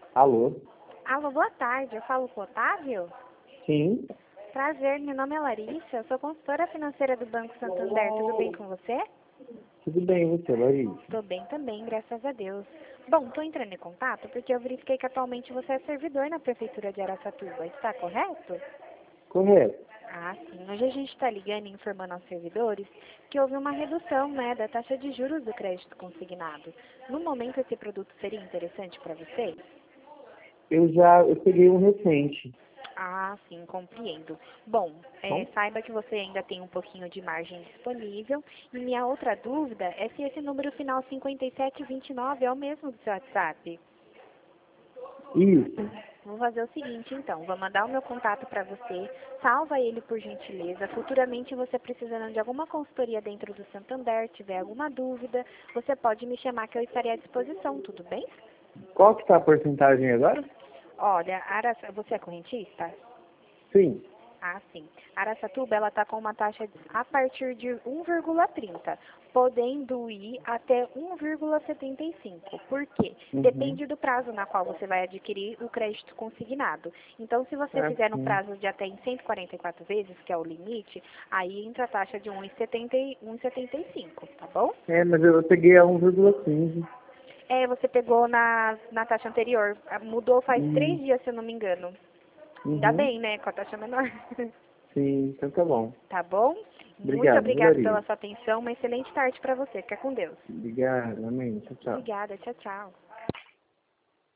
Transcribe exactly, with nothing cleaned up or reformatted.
Alô? Alô, boa tarde. Eu falo com o Otávio? Sim. Prazer, meu nome é Larissa, eu sou consultora financeira do Banco Santander. Tudo bem com você? Tudo bem, você, Larissa? Tô bem também, graças a Deus. Bom, tô entrando em contato porque eu verifiquei que atualmente você é servidor na Prefeitura de Araçatuba. Está correto? Correto. Ah, sim. Hoje a gente está ligando e informando aos servidores que houve uma redução, né, da taxa de juros do crédito consignado. No momento, esse produto seria interessante para vocês? Eu já eu peguei um recente. Ah, sim, compreendo. Bom, é, Bom? saiba que você ainda tem um pouquinho de margem disponível. E minha outra dúvida é se esse número final cinquenta e sete vinte e nove é o mesmo do seu WhatsApp. Isso. Vou fazer o seguinte, então. Vou mandar o meu contato para você. Salva ele, por gentileza. Futuramente, você precisando de alguma consultoria dentro do Santander, tiver alguma dúvida, você pode me chamar que eu estarei à disposição, tudo bem? Qual que tá a porcentagem agora? Olha, Araça, você é correntista? Sim. Ah, sim. Araçatuba, ela está com uma taxa de- a partir de um vírgula trinta, podendo ir até um vírgula setenta e cinco. Por quê? Uhum. Depende do prazo na qual você vai adquirir o crédito consignado. Então, se você Ah, fizer no sim. prazo de até em cento e quarenta e quatro vezes, que é o limite, aí entra a taxa de um vírgula setenta e um vírgula setenta e cinco, tá bom? É, mas eu peguei a um vírgula quinze. É, você pegou na, na taxa anterior. Ah, mudou faz três Hum. dias, se eu não me engano. Ainda Uhum. bem, né? Com a taxa menor. Sim, então tá bom. Tá bom? Muito Obrigado, viu, obrigada pela Larissa? sua atenção. Uma excelente tarde para você. Fica com Deus. Obrigado, amém. Tchau, tchau. Obrigada. Tchau, tchau.